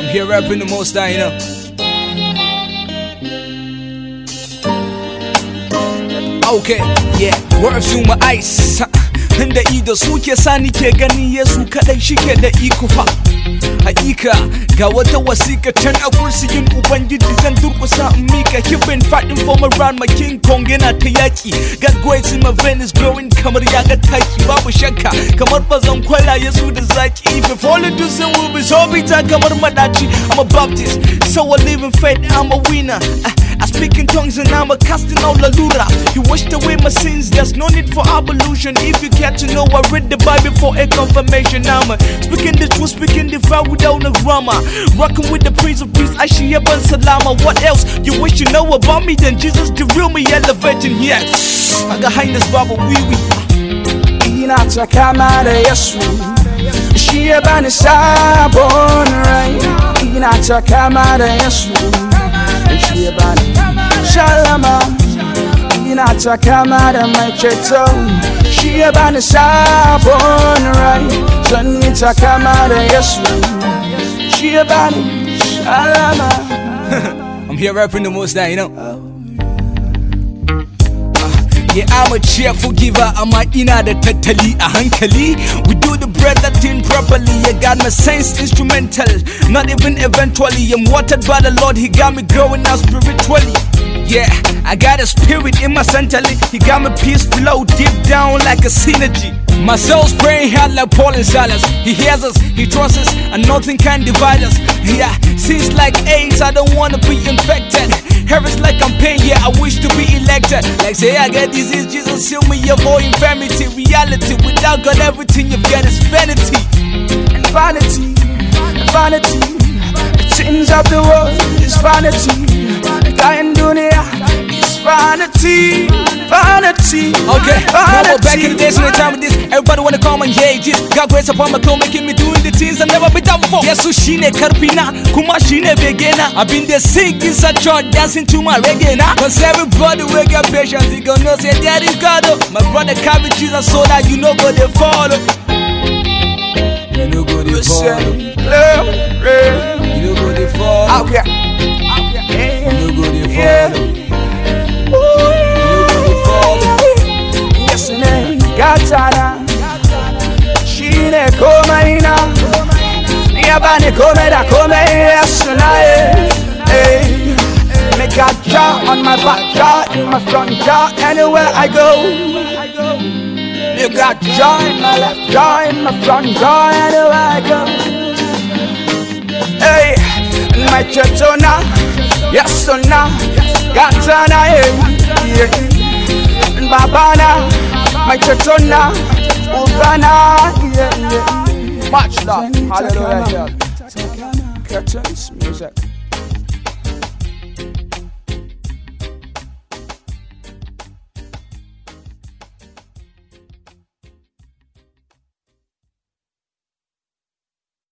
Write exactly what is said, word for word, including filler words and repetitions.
here rapping the most I know. Okay, yeah, words through my eyes. Inda ido suke sani ke gani Yesu kadai shike da iko fa. Hakika ga wata wasika can a kursiyin ubangiji zan durkusa in mika. He been fighting for my round, my King Kong yana ta yaki. Got grades in my veins growing kamar ya ga taki. Babu shakka kamar bazan kwala Yesu da zaki. If you fall into sin will be so bitter kamar madaci. I'm a Baptist, so I live in faith, I'm a winner. I, I speak in tongues and I'm a casting out lalura. You washed away my sins, there's no need for ablution. If you care to know, I read the Bible for a confirmation. I'm a speaking the truth, speaking the vow without no grammar. Rocking with the Prince of Peace, Ashia Ben Salama. What else you wish you know about me? Then Jesus the real me elevating here. I got highness Baba wee wee. Inata kamara Yesu Ashia Ben Sabon. Inata kamara Yesu Ashia Ben Shalama. Inata kamara my cheto Ashia Ben Sabon. Sanita kamara Yesu Ashia Ben Shalama. I'm here rapping the most that you know. Yeah, I'm a cheerful giver, I'm a ina da tattali a hankali. We do the bread that thing properly. I got my sense instrumental, not even eventually. I'm watered by the Lord, He got me growing out spiritually. Yeah, I got a spirit in my centrally. He got me peace flow deep down like a synergy. My soul's praying hard like Paul and Silas. He hears us, He trusts us, and nothing can divide us. Yeah, seems like AIDS, I don't wanna be infected. Hair is like I'm paying, yeah, I wish to be elected. Like say I get disease, Jesus heal me, avoid infirmity. Reality, without God everything you get is vanity. And vanity, vanity. The things of the world is vanity. Dying dunya is vanity, vanity. Okay, vanity. now we're back in the days when the time with this. Everybody wanna call my ages. God grace upon my clothes, making me doing the things I've never been done before. Yesu shine karpina, kuma shine begena. I've been there sick inside church, dancing to my reggae now. Cause everybody will get patience, they gonna know say that is God. My brother carry Jesus so that you know go they follow. You know go they follow. You know go they follow. Okay. You know go they follow. Yes, name Gatana. Shine komaina. Yabane komeda kome yasunae. Hey, make a jaw on my back jaw, in my front jaw, anywhere I go. You got jaw in my left jaw, in my front jaw, anywhere I go. Hey, my chetona, yes or na, Gatana, yeah. Babana, my chetona, Ubana, yeah, yeah. Much love, hallelujah. Curtains, music.